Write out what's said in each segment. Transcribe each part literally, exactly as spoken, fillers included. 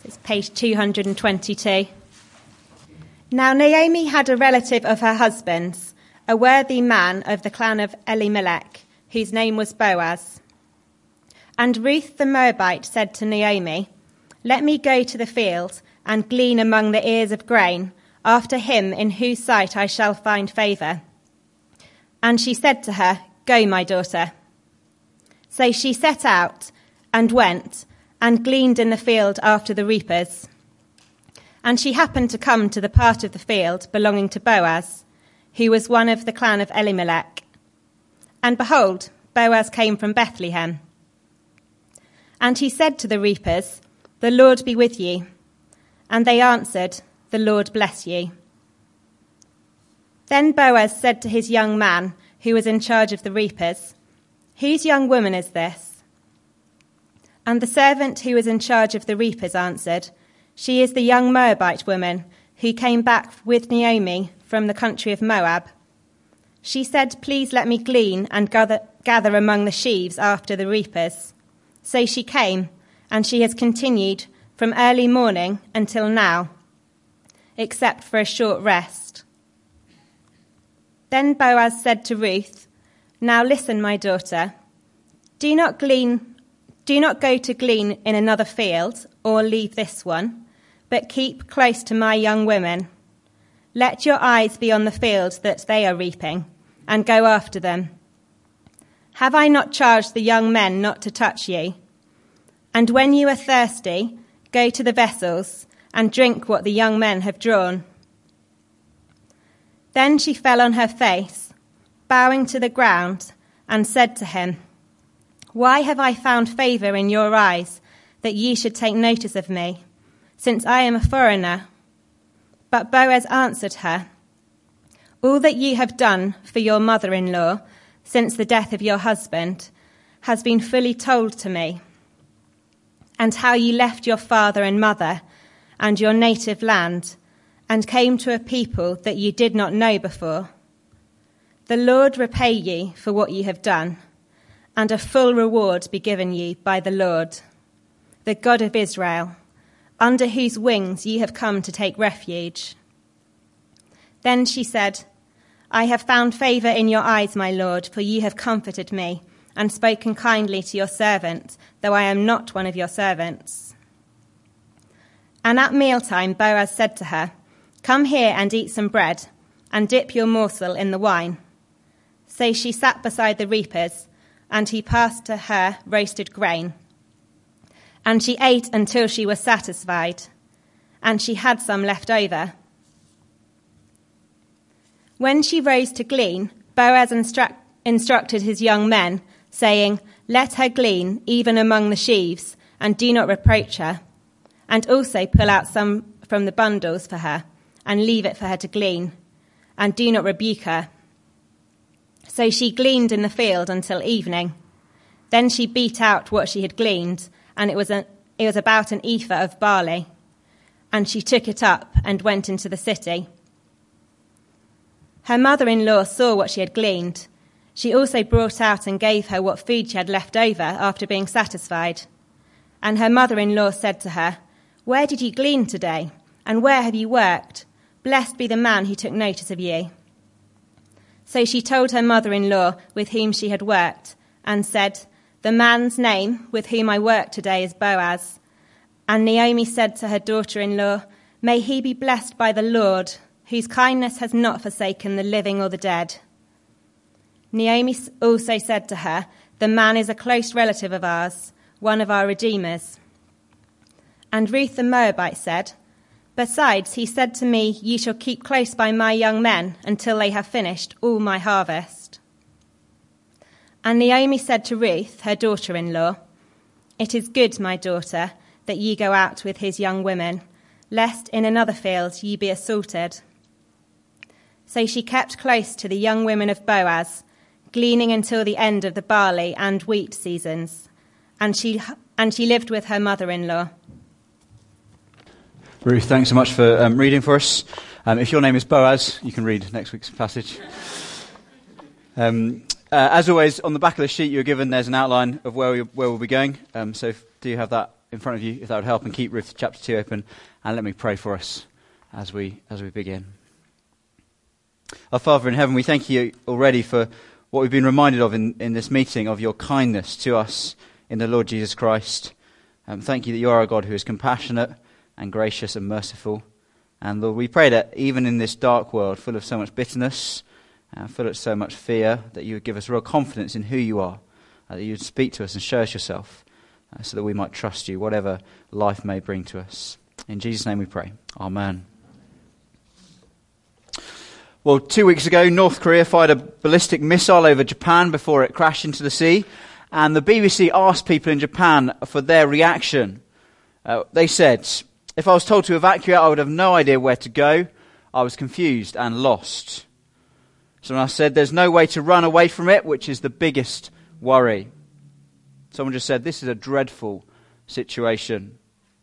It's page two hundred twenty-two. Now Naomi had a relative of her husband's, a worthy man of the clan of Elimelech, whose name was Boaz. And Ruth the Moabite said to Naomi, "Let me go to the field and glean among the ears of grain, after him in whose sight I shall find favour." And she said to her, "Go, my daughter." So she set out and went and gleaned in the field after the reapers. And she happened to come to the part of the field belonging to Boaz, who was one of the clan of Elimelech. And behold, Boaz came from Bethlehem. And he said to the reapers, "The Lord be with you." And they answered, "The Lord bless you." Then Boaz said to his young man, who was in charge of the reapers, "Whose young woman is this?" And the servant who was in charge of the reapers answered, "She is the young Moabite woman who came back with Naomi from the country of Moab. She said, 'Please let me glean and gather, gather among the sheaves after the reapers.' So she came, and she has continued from early morning until now, except for a short rest." Then Boaz said to Ruth, "Now listen, my daughter. Do not glean, do not go to glean in another field or leave this one, but keep close to my young women. Let your eyes be on the field that they are reaping, and go after them. Have I not charged the young men not to touch you? And when you are thirsty, go to the vessels and drink what the young men have drawn." Then she fell on her face, bowing to the ground, and said to him, "Why have I found favour in your eyes, that ye should take notice of me, since I am a foreigner?" But Boaz answered her, "All that you have done for your mother-in-law since the death of your husband has been fully told to me, and how you left your father and mother and your native land and came to a people that you did not know before. The Lord repay you for what you have done, and a full reward be given you by the Lord, the God of Israel, under whose wings you have come to take refuge." Then she said, "I have found favour in your eyes, my lord, for you have comforted me and spoken kindly to your servant, though I am not one of your servants." And at mealtime Boaz said to her, "Come here and eat some bread, and dip your morsel in the wine." So she sat beside the reapers, and he passed to her roasted grain. And she ate until she was satisfied, and she had some left over. When she rose to glean, Boaz instru- instructed his young men, saying, "Let her glean even among the sheaves, and do not reproach her. And also pull out some from the bundles for her, and leave it for her to glean, and do not rebuke her." So she gleaned in the field until evening. Then she beat out what she had gleaned, and it was, a, it was about an ephah of barley. And she took it up and went into the city. Her mother-in-law saw what she had gleaned. She also brought out and gave her what food she had left over after being satisfied. And her mother-in-law said to her, "Where did you glean today? And where have you worked? Blessed be the man who took notice of you." So she told her mother-in-law with whom she had worked, and said, "The man's name with whom I work today is Boaz." And Naomi said to her daughter-in-law, "May he be blessed by the Lord, whose kindness has not forsaken the living or the dead." Naomi also said to her, "The man is a close relative of ours, one of our redeemers." And Ruth the Moabite said, "Besides, he said to me, 'You shall keep close by my young men until they have finished all my harvest.'" And Naomi said to Ruth, her daughter-in-law, "It is good, my daughter, that ye go out with his young women, lest in another field ye be assaulted." So she kept close to the young women of Boaz, gleaning until the end of the barley and wheat seasons, and she and she lived with her mother-in-law. Ruth, thanks so much for um, reading for us. Um, if your name is Boaz, you can read next week's passage. Um, uh, as always, on the back of the sheet you're given, there's an outline of where, we, where we'll be going. Um, so if, do you have that in front of you, if that would help, and keep Ruth chapter two open, and let me pray for us as we as we begin. Our Father in heaven, we thank you already for what we've been reminded of in, in this meeting, of your kindness to us in the Lord Jesus Christ. Um, thank you that you are a God who is compassionate and gracious and merciful. And Lord, we pray that even in this dark world full of so much bitterness, uh, full of so much fear, that you would give us real confidence in who you are, uh, that you would speak to us and show us yourself, uh, so that we might trust you, whatever life may bring to us. In Jesus' name we pray. Amen. Well, two weeks ago, North Korea fired a ballistic missile over Japan before it crashed into the sea. And the B B C asked people in Japan for their reaction. Uh, they said, if I was told to evacuate, I would have no idea where to go. I was confused and lost. Someone else said, there's no way to run away from it, which is the biggest worry. Someone just said, this is a dreadful situation.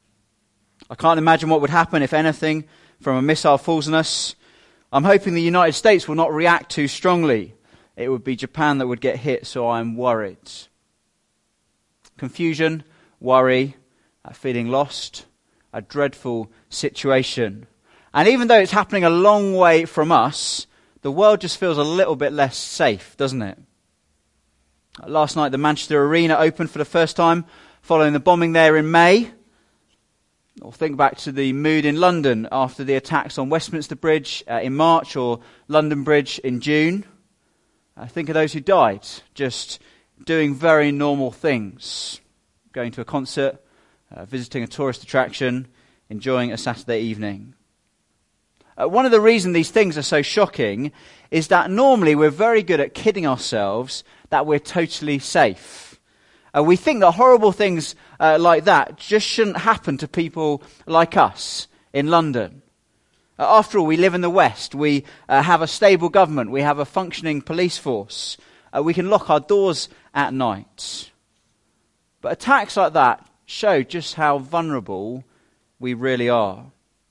I can't imagine what would happen if anything from a missile falls on us. I'm hoping the United States will not react too strongly. It would be Japan that would get hit, so I'm worried. Confusion, worry, uh, feeling lost, a dreadful situation. And even though it's happening a long way from us, the world just feels a little bit less safe, doesn't it? Uh, last night, the Manchester Arena opened for the first time following the bombing there in May. Or think back to the mood in London after the attacks on Westminster Bridge uh, in March, or London Bridge in June. Uh, think of those who died, just doing very normal things. Going to a concert, uh, visiting a tourist attraction, enjoying a Saturday evening. Uh, one of the reasons these things are so shocking is that normally we're very good at kidding ourselves that we're totally safe. Uh, we think that horrible things uh, like that just shouldn't happen to people like us in London. Uh, after all, we live in the West. We uh, have a stable government. We have a functioning police force. Uh, we can lock our doors at night. But attacks like that show just how vulnerable we really are.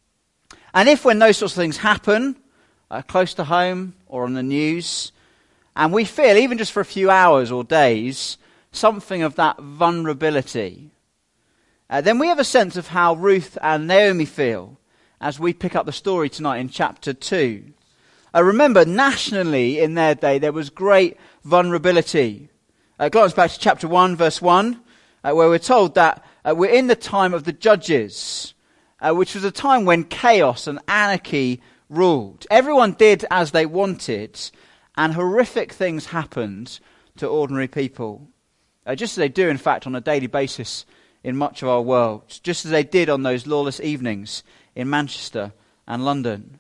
And if when those sorts of things happen, uh, close to home or on the news, and we feel, even just for a few hours or days, something of that vulnerability, uh, then we have a sense of how Ruth and Naomi feel as we pick up the story tonight in chapter two. Uh, remember, nationally in their day, there was great vulnerability. Uh, glance back to chapter one, verse one, uh, where we're told that uh, we're in the time of the judges, uh, which was a time when chaos and anarchy ruled. Everyone did as they wanted, and horrific things happened to ordinary people. Uh, just as they do, in fact, on a daily basis in much of our world. Just as they did on those lawless evenings in Manchester and London.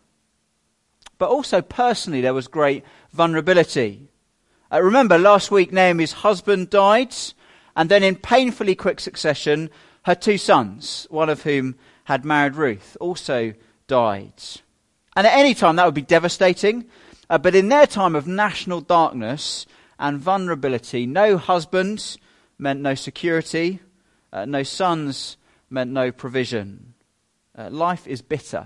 But also personally, there was great vulnerability. Uh, remember, last week Naomi's husband died, and then in painfully quick succession, her two sons, one of whom had married Ruth, also died. And at any time that would be devastating, uh, but in their time of national darkness and vulnerability, no husband meant no security, uh, no sons meant no provision. Uh, life is bitter.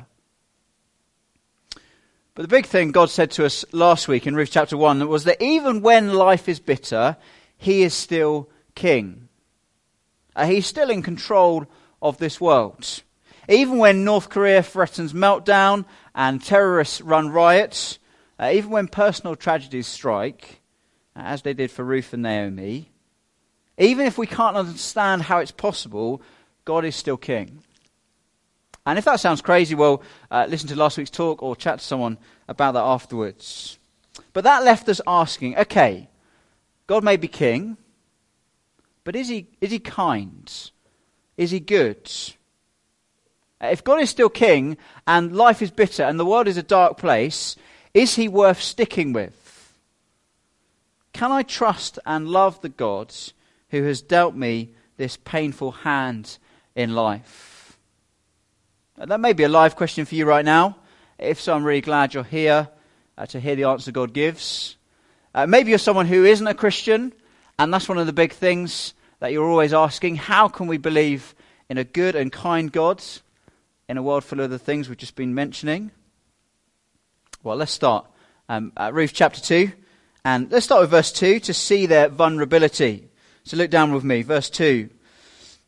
But the big thing God said to us last week in Ruth chapter one was that even when life is bitter, he is still king. Uh, he's still in control of this world. Even when North Korea threatens meltdown and terrorists run riots, uh, even when personal tragedies strike, as they did for Ruth and Naomi, even if we can't understand how it's possible, God is still king. And if that sounds crazy, well, uh, listen to last week's talk or chat to someone about that afterwards. But that left us asking, okay, God may be king, but is he is he kind? Is he good? If God is still king and life is bitter and the world is a dark place, is he worth sticking with? Can I trust and love the God who has dealt me this painful hand in life? That may be a live question for you right now. If so, I'm really glad you're here uh, to hear the answer God gives. Uh, maybe you're someone who isn't a Christian, and that's one of the big things that you're always asking. How can we believe in a good and kind God in a world full of the things we've just been mentioning? Well, let's start um, at Ruth chapter two. And let's start with verse two to see their vulnerability. So look down with me, verse two.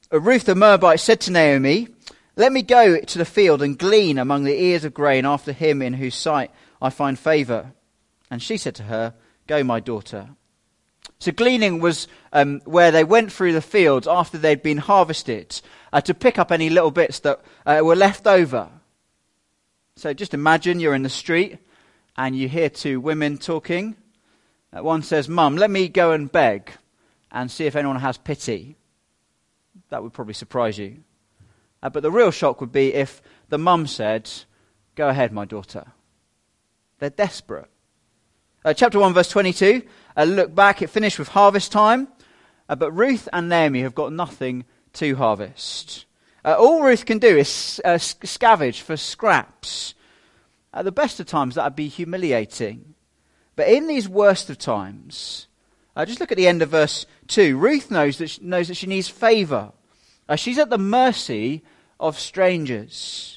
Ruth the Moabite said to Naomi, "Let me go to the field and glean among the ears of grain after him in whose sight I find favour." And she said to her, "Go, my daughter." So gleaning was um, where they went through the fields after they'd been harvested uh, to pick up any little bits that uh, were left over. So just imagine you're in the street and you hear two women talking. Uh, one says, "Mum, let me go and beg and see if anyone has pity." That would probably surprise you. Uh, but the real shock would be if the mum said, "Go ahead, my daughter." They're desperate. Uh, chapter one, verse twenty-two, uh, look back, it finished with harvest time, uh, but Ruth and Naomi have got nothing to harvest. Uh, all Ruth can do is uh, scavenge for scraps. At the best of times, that would be humiliating. But in these worst of times, uh, just look at the end of verse two. Ruth knows that she, knows that she needs favour. Uh, she's at the mercy of strangers.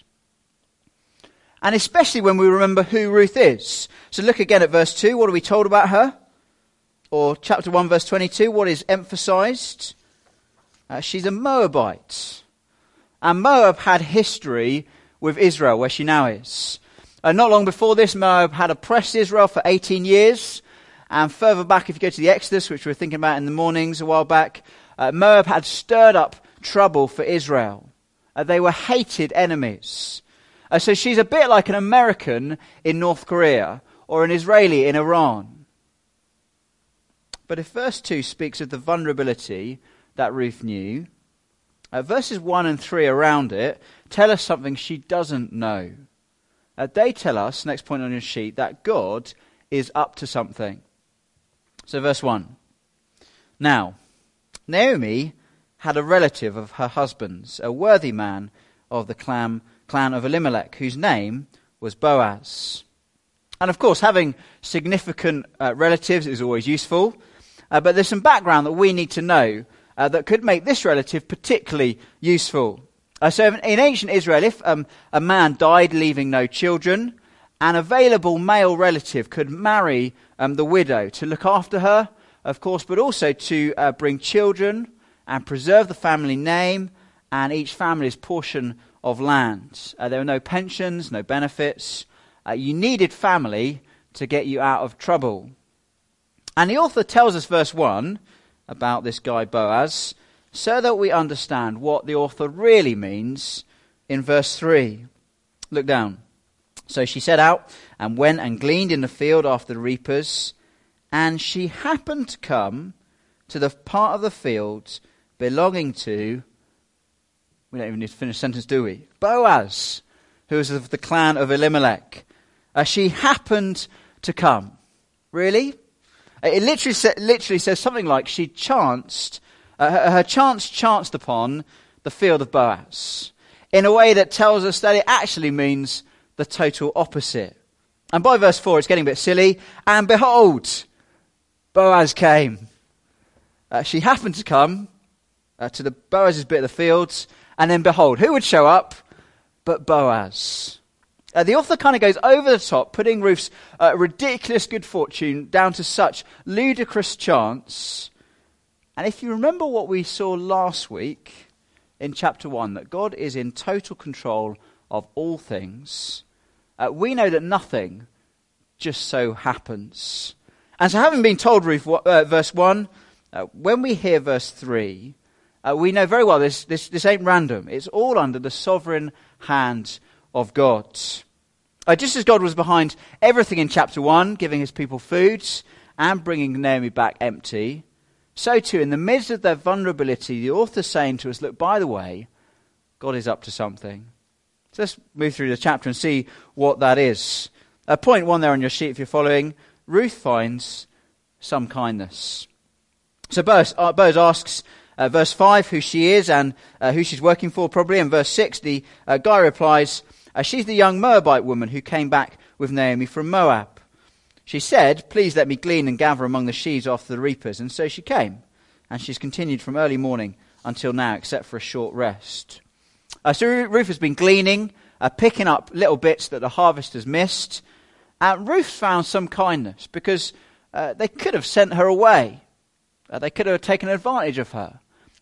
And especially when we remember who Ruth is. So look again at verse two. What are we told about her? Or chapter one, verse twenty-two. What is emphasised? Uh, she's a Moabite. And Moab had history with Israel, where she now is. Uh, not long before this, Moab had oppressed Israel for eighteen years. And further back, if you go to the Exodus, which we were thinking about in the mornings a while back, uh, Moab had stirred up trouble for Israel. Uh, they were hated enemies. Uh, so she's a bit like an American in North Korea or an Israeli in Iran. But if verse two speaks of the vulnerability that Ruth knew, uh, verses one and three around it tell us something she doesn't know. Uh, they tell us, next point on your sheet, that God is up to something. So verse one. Now, Naomi had a relative of her husband's, a worthy man of the clan, clan of Elimelech, whose name was Boaz. And of course, having significant uh, relatives is always useful, uh, but there's some background that we need to know uh, that could make this relative particularly useful. Uh, so in ancient Israel, if um, a man died leaving no children, an available male relative could marry um, the widow to look after her, of course, but also to uh, bring children and preserve the family name and each family's portion of land. Uh, there were no pensions, no benefits. Uh, you needed family to get you out of trouble. And the author tells us, verse one, about this guy Boaz, so that we understand what the author really means in verse three. Look down. So she set out and went and gleaned in the field after the reapers, and she happened to come to the part of the field belonging to, we don't even need to finish the sentence, do we? Boaz, who was of the clan of Elimelech. Uh, she happened to come. Really? It literally, sa- literally says something like she chanced, uh, her, her chance chanced upon the field of Boaz, in a way that tells us that it actually means the total opposite. And by verse four, it's getting a bit silly. And behold, Boaz came. Uh, she happened to come uh, to the Boaz's bit of the fields, and then behold, who would show up but Boaz? Uh, the author kind of goes over the top, putting Ruth's uh, ridiculous good fortune down to such ludicrous chance. And if you remember what we saw last week in chapter one, that God is in total control of all things, uh, we know that nothing just so happens. And so having been told, Ruth, uh, verse one, uh, when we hear verse three, uh, we know very well this, this, this ain't random. It's all under the sovereign hand of God. Uh, just as God was behind everything in chapter one, giving his people food and bringing Naomi back empty, so too in the midst of their vulnerability, the author's saying to us, look, by the way, God is up to something. So let's move through the chapter and see what that is. Uh, point one there on your sheet if you're following. Ruth finds some kindness. So Boaz, uh, Boaz asks, uh, verse five, who she is and uh, who she's working for probably. And verse six, the uh, guy replies, uh, she's the young Moabite woman who came back with Naomi from Moab. She said, please let me glean and gather among the sheaves after the reapers. And so she came. And she's continued from early morning until now, except for a short rest. Uh, so Ruth has been gleaning, uh, picking up little bits that the harvest has missed. And Ruth found some kindness because uh, they could have sent her away. Uh, they could have taken advantage of her.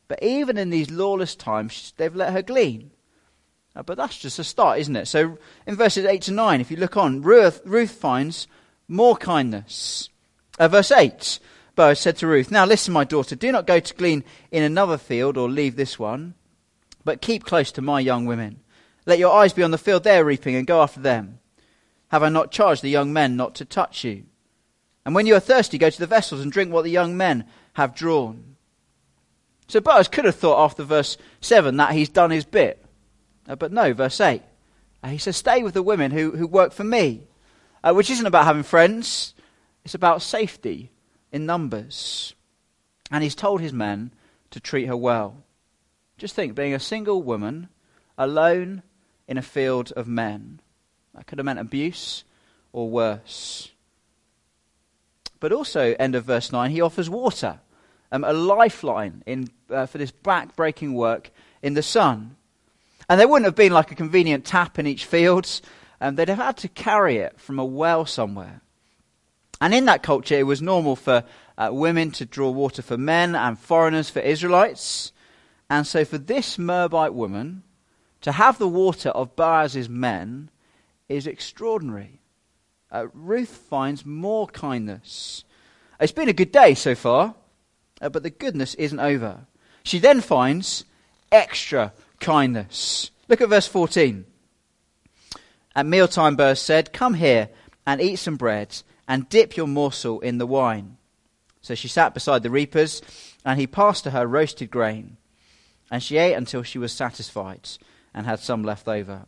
But even in these lawless times, they've let her glean. Uh, but that's just a start, isn't it? So in verses eight to nine, if you look on, Ruth, Ruth finds more kindness. Uh, verse eight, Boaz said to Ruth, "Now listen, my daughter, do not go to glean in another field or leave this one, but keep close to my young women. Let your eyes be on the field they are reaping and go after them. Have I not charged the young men not to touch you? And when you are thirsty, go to the vessels and drink what the young men have drawn." So Boaz could have thought after verse seven that he's done his bit. Uh, but no, verse eight. Uh, he says, "Stay with the women who, who work for me," uh, which isn't about having friends. It's about safety in numbers. And he's told his men to treat her well. Just think, being a single woman, alone in a field of men. That could have meant abuse or worse. But also, end of verse nine, he offers water, um, a lifeline in uh, for this back-breaking work in the sun. And there wouldn't have been like a convenient tap in each field. Um, they'd have had to carry it from a well somewhere. And in that culture, it was normal for uh, women to draw water for men and foreigners for Israelites. And so for this Moabite woman to have the water of Boaz's men is extraordinary. Uh, Ruth finds more kindness. It's been a good day so far, uh, but the goodness isn't over. She then finds extra kindness. Look at verse fourteen. At mealtime, Boaz said, "Come here and eat some bread and dip your morsel in the wine." So she sat beside the reapers, and he passed to her roasted grain. And she ate until she was satisfied and had some left over.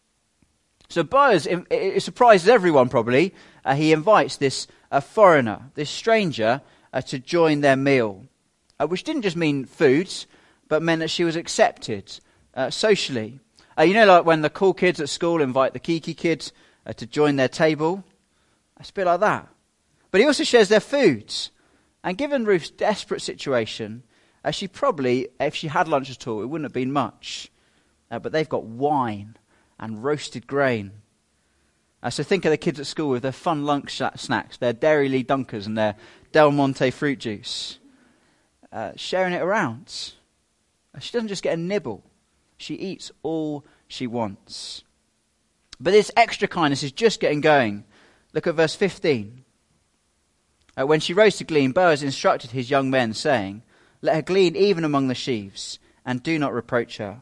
So Boaz, it, it surprises everyone probably. Uh, he invites this uh, foreigner, this stranger, uh, to join their meal, uh, which didn't just mean foods, but meant that she was accepted uh, socially. Uh, you know, like when the cool kids at school invite the geeky kids uh, to join their table? It's a bit like that. But he also shares their foods. And given Ruth's desperate situation, uh, she probably, if she had lunch at all, it wouldn't have been much. Uh, but they've got wine and roasted grain. Uh, so think of the kids at school with their fun lunch sh- snacks, their Dairy Lee Dunkers and their Del Monte fruit juice. Uh, sharing it around. Uh, she doesn't just get a nibble. She eats all she wants. But this extra kindness is just getting going. Look at verse fifteen. Uh, when she rose to glean, Boaz instructed his young men, saying, "Let her glean even among the sheaves, and do not reproach her."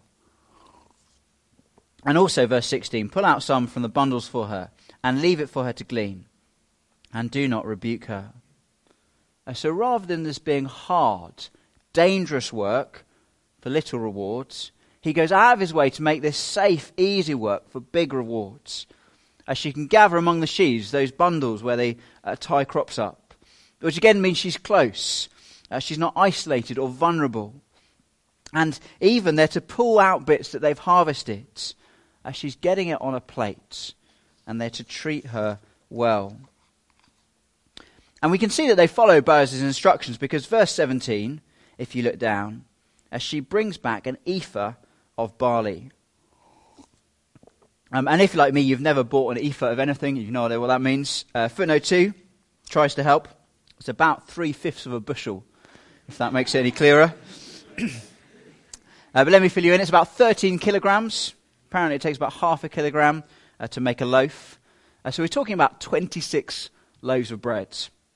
And also, verse sixteen, "Pull out some from the bundles for her, and leave it for her to glean, and do not rebuke her." Uh, so rather than this being hard, dangerous work for little rewards, he goes out of his way to make this safe, easy work for big rewards. As she can gather among the sheaves, those bundles where they uh, tie crops up, which again means she's close. Uh, she's not isolated or vulnerable. And even they're to pull out bits that they've harvested. Uh, she's getting it on a plate, and they're to treat her well. And we can see that they follow Boaz's instructions, because verse seventeen, if you look down, as she brings back an ephah of barley. Um, and if, like me, you've never bought an ephah of anything, you have no idea what that means. Uh, footnote two tries to help. It's about three-fifths of a bushel, if that makes it any clearer. uh, but let me fill you in. It's about thirteen kilograms. Apparently it takes about half a kilogram uh, to make a loaf. Uh, so we're talking about twenty-six loaves of bread.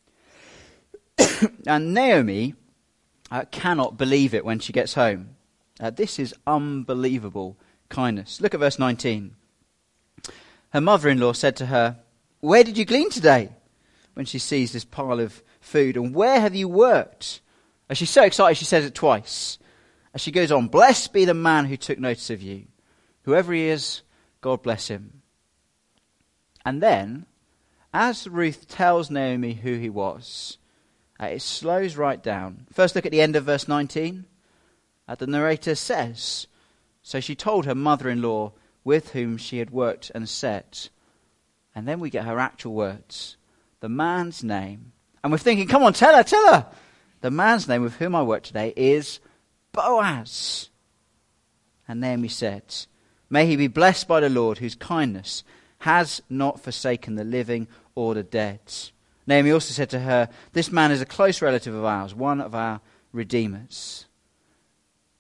And Naomi uh, cannot believe it when she gets home. Uh, this is unbelievable kindness. Look at verse nineteen. Her mother-in-law said to her, "Where did you glean today?" When she sees this pile of food. "And where have you worked?" As she's so excited, she says it twice. As she goes on, "Blessed be the man who took notice of you. Whoever he is, God bless him." And then, as Ruth tells Naomi who he was, uh, it slows right down. First look at the end of verse nineteen. Uh, the narrator says, "So she told her mother-in-law with whom she had worked and said." And then we get her actual words. The man's name. And we're thinking, come on, tell her, tell her. The man's name with whom I work today is Boaz. And Naomi said, "May he be blessed by the Lord, whose kindness has not forsaken the living or the dead." Naomi also said to her, "This man is a close relative of ours, one of our redeemers."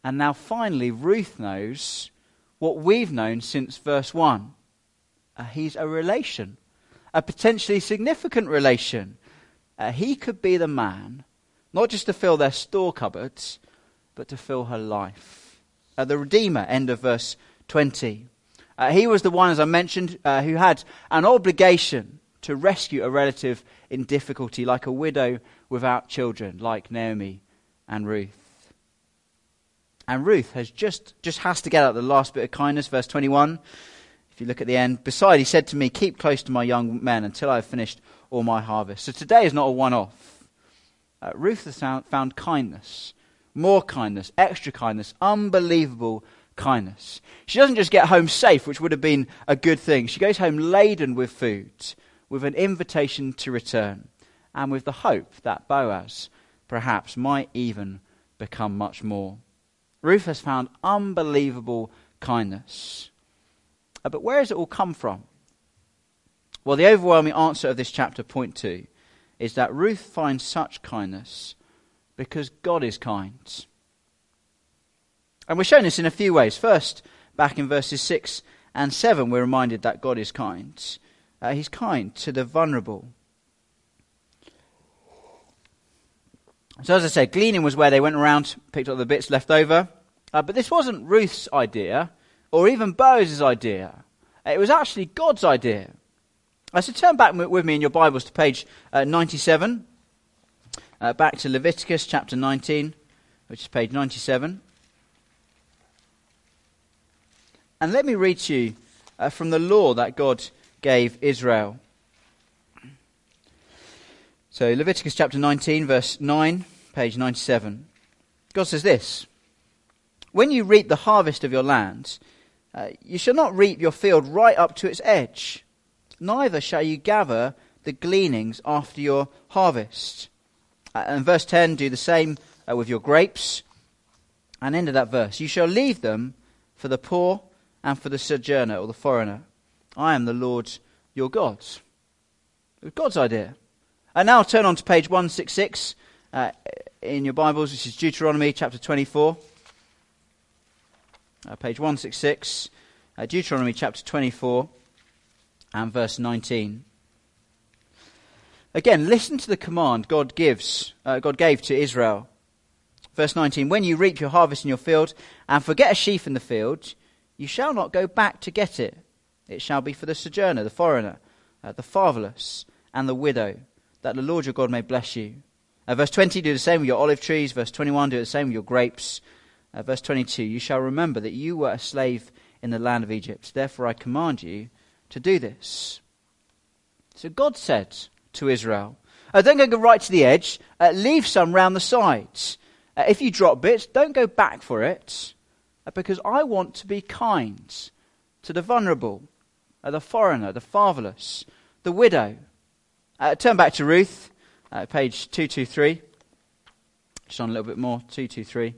And now finally, Ruth knows what we've known since verse one. Uh, he's a relation, a potentially significant relation. Uh, he could be the man, not just to fill their store cupboards, but to fill her life. Uh, the Redeemer, end of verse twenty. Uh, he was the one, as I mentioned, uh, who had an obligation to rescue a relative in difficulty, like a widow without children, like Naomi and Ruth. And Ruth has just, just has to get out the last bit of kindness, verse twenty-one. If you look at the end, beside he said to me, keep close to my young men until I have finished all my harvest. So today is not a one-off. Uh, Ruth has found, found kindness, more kindness, extra kindness, unbelievable kindness. She doesn't just get home safe, which would have been a good thing. She goes home laden with food, with an invitation to return, and with the hope that Boaz perhaps might even become much more. Ruth has found unbelievable kindness. Uh, but where has it all come from? Well, the overwhelming answer of this chapter, point two, is that Ruth finds such kindness because God is kind. And we're shown this in a few ways. First, back in verses six and seven, we're reminded that God is kind. Uh, he's kind to the vulnerable. So as I said, gleaning was where they went around, picked up the bits left over. Uh, but this wasn't Ruth's idea, or even Boaz's idea. It was actually God's idea. Uh, so turn back m- with me in your Bibles to page uh, ninety-seven. Uh, back to Leviticus chapter nineteen, which is page ninety-seven. And let me read to you uh, from the law that God gave Israel. So Leviticus chapter nineteen, verse nine, page ninety-seven. God says this: when you reap the harvest of your land, uh, you shall not reap your field right up to its edge, neither shall you gather the gleanings after your harvest. Uh, and verse ten, do the same uh, with your grapes. And end of that verse, you shall leave them for the poor and for the sojourner or the foreigner. I am the Lord your God. It was God's idea. And now turn on to page one sixty-six uh, in your Bibles, which is Deuteronomy chapter twenty-four. Uh, page one sixty-six, uh, Deuteronomy chapter twenty-four and verse nineteen. Again, listen to the command God gives. Uh, God gave to Israel. Verse nineteen, when you reap your harvest in your field and forget a sheaf in the field, you shall not go back to get it. It shall be for the sojourner, the foreigner, uh, the fatherless, and the widow, that the Lord your God may bless you. Uh, verse twenty, do the same with your olive trees. Verse twenty-one, do the same with your grapes. Uh, verse twenty-two, you shall remember that you were a slave in the land of Egypt. Therefore I command you to do this. So God said to Israel, uh, don't go right to the edge. Uh, leave some round the sides. Uh, if you drop bits, don't go back for it. Uh, because I want to be kind to the vulnerable, uh, the foreigner, the fatherless, the widow. Uh, turn back to Ruth, uh, page two twenty-three. Just on a little bit more, two twenty-three.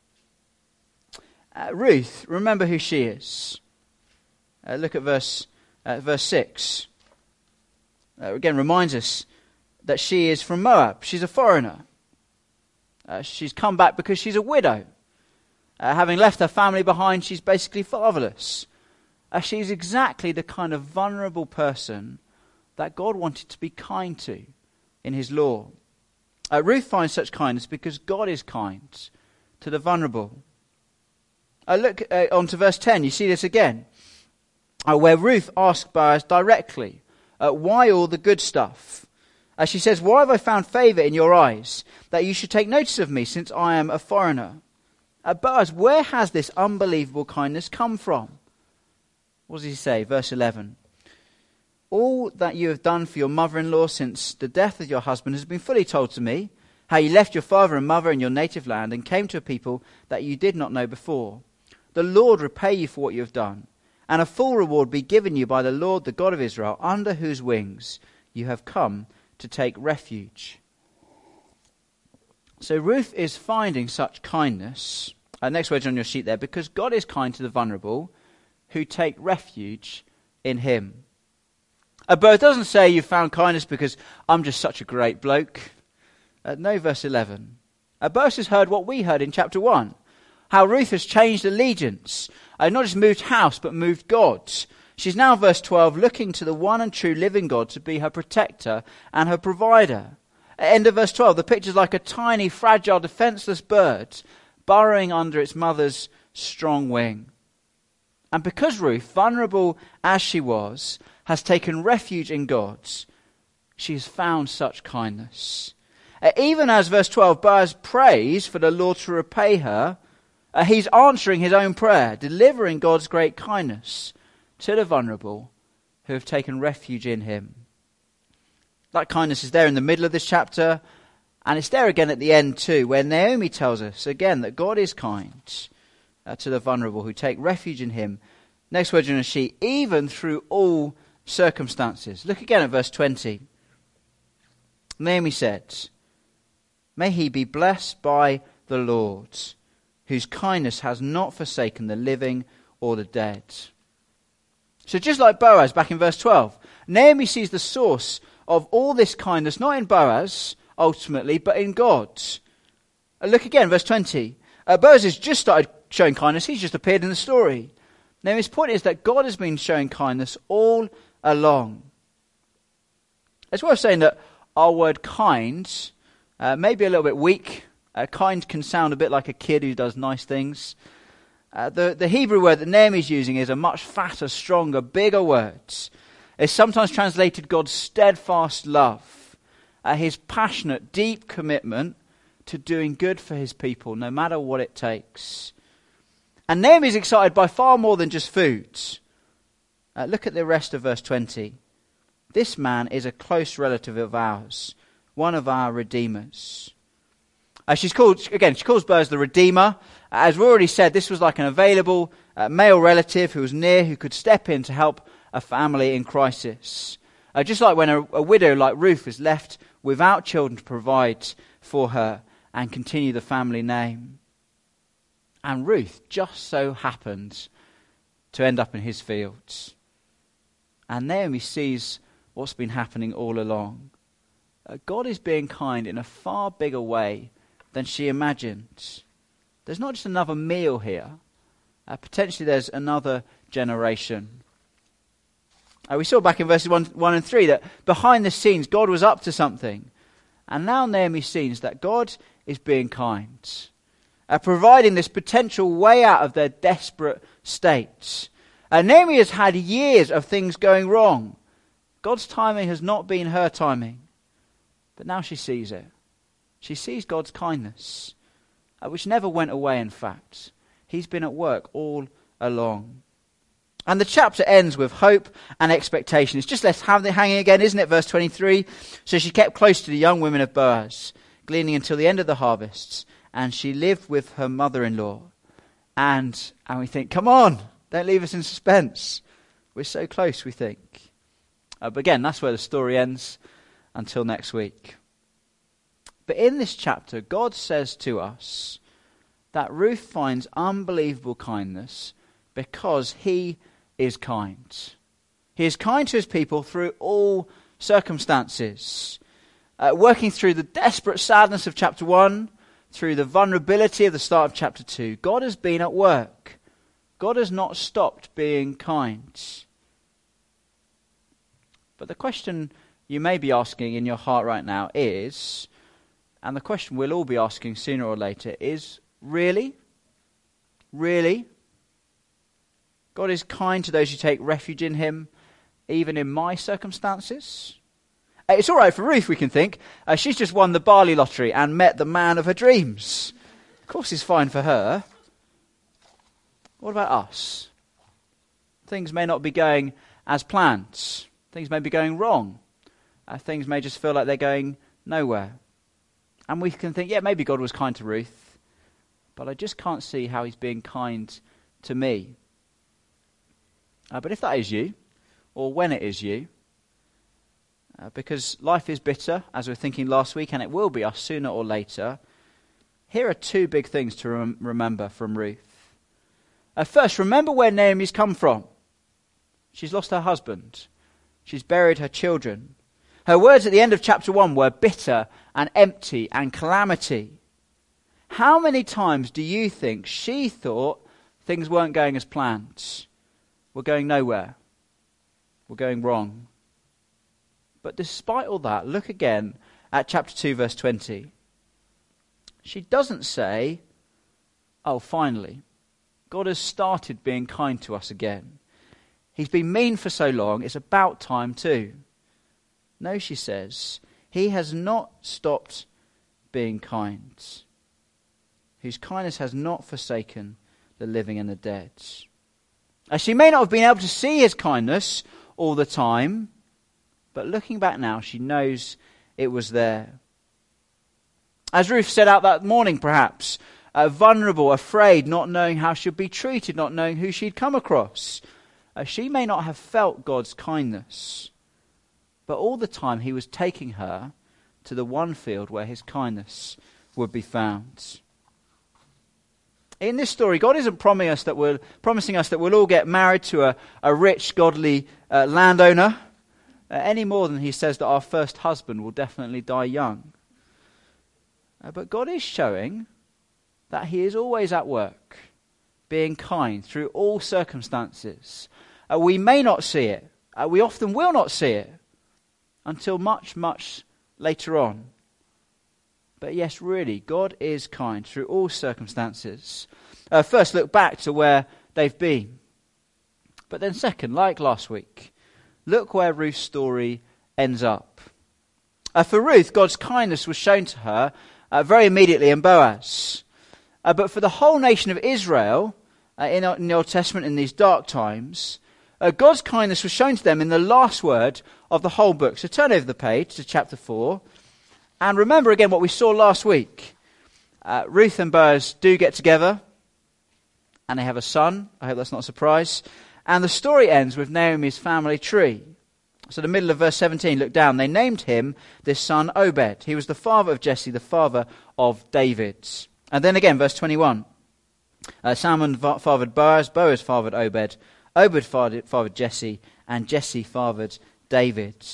Uh, Ruth, remember who she is. Uh, look at verse uh, verse six. Uh, again, reminds us that she is from Moab. She's a foreigner. Uh, she's come back because she's a widow. Uh, having left her family behind, she's basically fatherless. Uh, she's exactly the kind of vulnerable person that God wanted to be kind to in his law. Uh, Ruth finds such kindness because God is kind to the vulnerable. Uh, look uh, on to verse ten. You see this again. Uh, where Ruth asked Boaz directly, uh, why all the good stuff? Uh, she says, why have I found favour in your eyes, that you should take notice of me, since I am a foreigner? Uh, Boaz, where has this unbelievable kindness come from? What does he say? Verse eleven. All that you have done for your mother-in-law since the death of your husband has been fully told to me, how you left your father and mother in your native land and came to a people that you did not know before. The Lord repay you for what you have done, and a full reward be given you by the Lord, the God of Israel, under whose wings you have come to take refuge. So Ruth is finding such kindness, uh, next word on your sheet there, because God is kind to the vulnerable who take refuge in him. Uh, but it doesn't say you found kindness because I'm just such a great bloke. Uh, no, verse eleven. Uh, Boaz has heard what we heard in chapter one. How Ruth has changed allegiance. Uh, not just moved house, but moved God. She's now, verse twelve, looking to the one and true living God to be her protector and her provider. At end of verse twelve, the picture's like a tiny, fragile, defenseless bird burrowing under its mother's strong wing. And because Ruth, vulnerable as she was, has taken refuge in God, she has found such kindness. Uh, even as, verse twelve, Boaz prays for the Lord to repay her, uh, he's answering his own prayer, delivering God's great kindness to the vulnerable who have taken refuge in him. That kindness is there in the middle of this chapter, and it's there again at the end too, where Naomi tells us again that God is kind uh, to the vulnerable who take refuge in him. Next word in a sheet, even through all circumstances. Look again at verse twenty. Naomi said, "May he be blessed by the Lord, whose kindness has not forsaken the living or the dead." So just like Boaz back in verse twelve, Naomi sees the source of all this kindness, not in Boaz, ultimately, but in God. Uh, look again, verse twenty. Uh, Boaz has just started showing kindness. He's just appeared in the story. Naomi's point is that God has been showing kindness all along. It's worth saying that our word kind uh, may be a little bit weak. Uh, kind can sound a bit like a kid who does nice things. Uh, the, the Hebrew word that Naomi's using is a much fatter, stronger, bigger word. It's sometimes translated God's steadfast love, uh, his passionate, deep commitment to doing good for his people, no matter what it takes. And Naomi's excited by far more than just food. Uh, look at the rest of verse twenty. This man is a close relative of ours, one of our redeemers. Uh, she's called, again, she calls Boaz the Redeemer. Uh, as we already said, this was like an available uh, male relative who was near, who could step in to help a family in crisis. Uh, just like when a, a widow like Ruth is left without children to provide for her and continue the family name. And Ruth just so happened to end up in his fields. And Naomi sees what's been happening all along. Uh, God is being kind in a far bigger way than she imagined. There's not just another meal here. Uh, potentially there's another generation. Uh, we saw back in verses one, one and three that behind the scenes God was up to something. And now Naomi sees that God is being kind. Uh, providing this potential way out of their desperate state. Uh, Naomi has had years of things going wrong. God's timing has not been her timing. But now she sees it. She sees God's kindness, uh, which never went away, in fact. He's been at work all along. And the chapter ends with hope and expectation. It's just left hanging again, isn't it? Verse twenty-three. So she kept close to the young women of Boaz, gleaning until the end of the harvests. And she lived with her mother-in-law. And, and we think, come on, don't leave us in suspense. We're so close, we think. Uh, but again, that's where the story ends until next week. But in this chapter, God says to us that Ruth finds unbelievable kindness because he is kind. He is kind to his people through all circumstances. Uh, working through the desperate sadness of chapter one, through the vulnerability of the start of chapter two, God has been at work. God has not stopped being kind. But the question you may be asking in your heart right now is, and the question we'll all be asking sooner or later is, really? Really? God is kind to those who take refuge in him, even in my circumstances? It's all right for Ruth, we can think. Uh, she's just won the barley lottery and met the man of her dreams. Of course it's fine for her. What about us? Things may not be going as planned. Things may be going wrong. Uh, things may just feel like they're going nowhere. And we can think, yeah, maybe God was kind to Ruth, but I just can't see how he's being kind to me. Uh, but if that is you, or when it is you, uh, because life is bitter, as we were thinking last week, and it will be us sooner or later, here are two big things to rem- remember from Ruth. Uh, first, remember where Naomi's come from. She's lost her husband. She's buried her children. Her words at the end of chapter one were bitter and empty and calamity. How many times do you think she thought things weren't going as planned? We're going nowhere. We're going wrong. But despite all that, look again at chapter two, verse twenty. She doesn't say, oh, finally, God has started being kind to us again. He's been mean for so long, it's about time too. No, she says, he has not stopped being kind, whose kindness has not forsaken the living and the dead. As she may not have been able to see his kindness all the time, but looking back now, she knows it was there. As Ruth set out that morning, perhaps, uh, vulnerable, afraid, not knowing how she'd be treated, not knowing who she'd come across, uh, she may not have felt God's kindness, but all the time he was taking her to the one field where his kindness would be found. In this story, God isn't promising us that we'll, promising us that we'll all get married to a, a rich, godly uh, landowner, uh, any more than he says that our first husband will definitely die young. Uh, but God is showing that he is always at work, being kind through all circumstances. Uh, we may not see it. Uh, we often will not see it until much, much later on. But yes, really, God is kind through all circumstances. Uh, first, look back to where they've been. But then second, like last week, look where Ruth's story ends up. Uh, for Ruth, God's kindness was shown to her uh, very immediately in Boaz. Uh, but for the whole nation of Israel, uh, in, in the Old Testament in these dark times, uh, God's kindness was shown to them in the last word of the whole book. So turn over the page to chapter four. And remember again what we saw last week. Uh, Ruth and Boaz do get together, and they have a son. I hope that's not a surprise. And the story ends with Naomi's family tree. So the middle of verse seventeen, look down. They named him, this son, Obed. He was the father of Jesse, the father of David. And then again, verse twenty-one. Uh, Salmon fathered Boaz, Boaz fathered Obed, Obed fathered, fathered Jesse, and Jesse fathered David.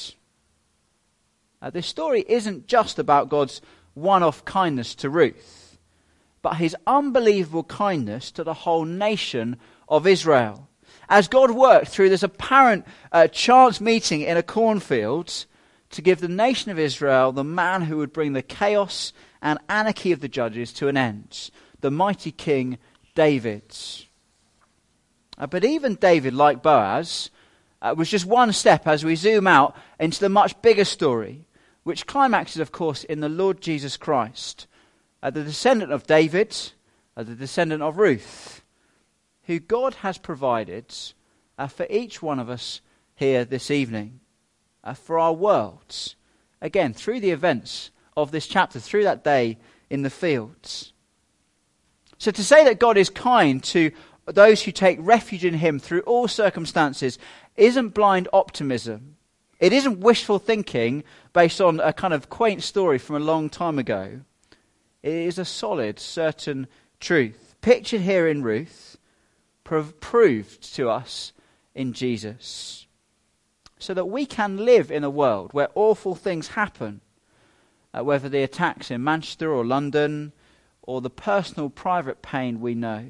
Uh, this story isn't just about God's one-off kindness to Ruth, but his unbelievable kindness to the whole nation of Israel. As God worked through this apparent uh, chance meeting in a cornfield to give the nation of Israel the man who would bring the chaos and anarchy of the judges to an end, the mighty king David. Uh, but even David, like Boaz, uh, was just one step as we zoom out into the much bigger story, which climaxes, of course, in the Lord Jesus Christ, uh, the descendant of David, uh, the descendant of Ruth, who God has provided uh, for each one of us here this evening, uh, for our world, again, through the events of this chapter, through that day in the fields. So to say that God is kind to those who take refuge in him through all circumstances isn't blind optimism. It isn't wishful thinking based on a kind of quaint story from a long time ago. It is a solid, certain truth, pictured here in Ruth, prov- proved to us in Jesus, so that we can live in a world where awful things happen, uh, whether the attacks in Manchester or London, or the personal, private pain we know.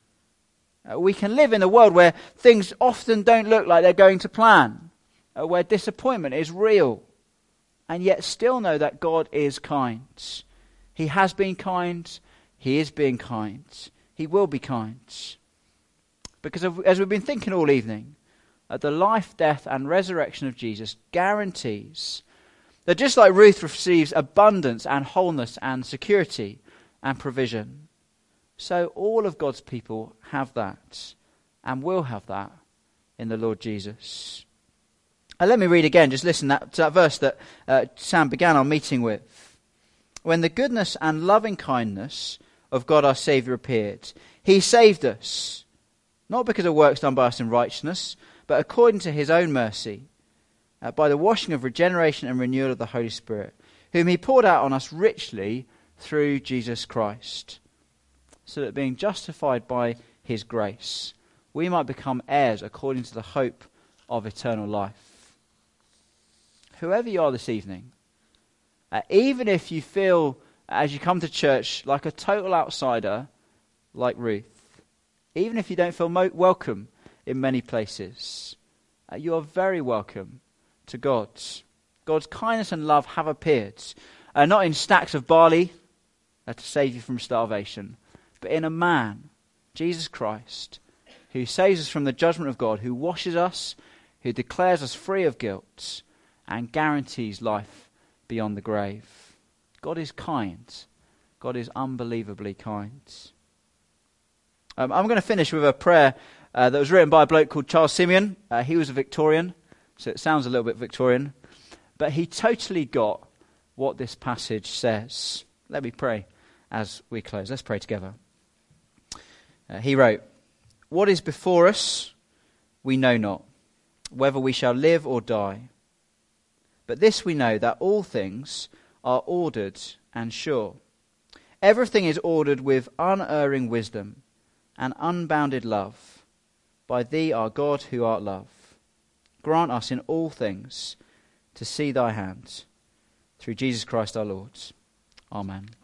Uh, we can live in a world where things often don't look like they're going to plan, Uh, where disappointment is real, and yet still know that God is kind. He has been kind, he is being kind, he will be kind. Because of, as we've been thinking all evening, uh, the life, death and resurrection of Jesus guarantees that just like Ruth receives abundance and wholeness and security and provision, so all of God's people have that and will have that in the Lord Jesus. Uh, let me read again, just listen that, to that verse that uh, Sam began our meeting with. When the goodness and loving kindness of God our Saviour appeared, he saved us, not because of works done by us in righteousness, but according to his own mercy, uh, by the washing of regeneration and renewal of the Holy Spirit, whom he poured out on us richly through Jesus Christ, so that being justified by his grace, we might become heirs according to the hope of eternal life. Whoever you are this evening, uh, even if you feel as you come to church like a total outsider, like Ruth. Even if you don't feel mo- welcome in many places, uh, you are very welcome to God. God's kindness and love have appeared, uh, not in stacks of barley uh, to save you from starvation, but in a man, Jesus Christ, who saves us from the judgment of God, who washes us, who declares us free of guilt, and guarantees life beyond the grave. God is kind. God is unbelievably kind. Um, I'm going to finish with a prayer uh, that was written by a bloke called Charles Simeon. Uh, he was a Victorian, so it sounds a little bit Victorian, but he totally got what this passage says. Let me pray as we close. Let's pray together. Uh, he wrote, "What is before us, we know not, whether we shall live or die. But this we know, that all things are ordered and sure. Everything is ordered with unerring wisdom and unbounded love by thee, our God, who art love. Grant us in all things to see thy hand, through Jesus Christ our Lord. Amen."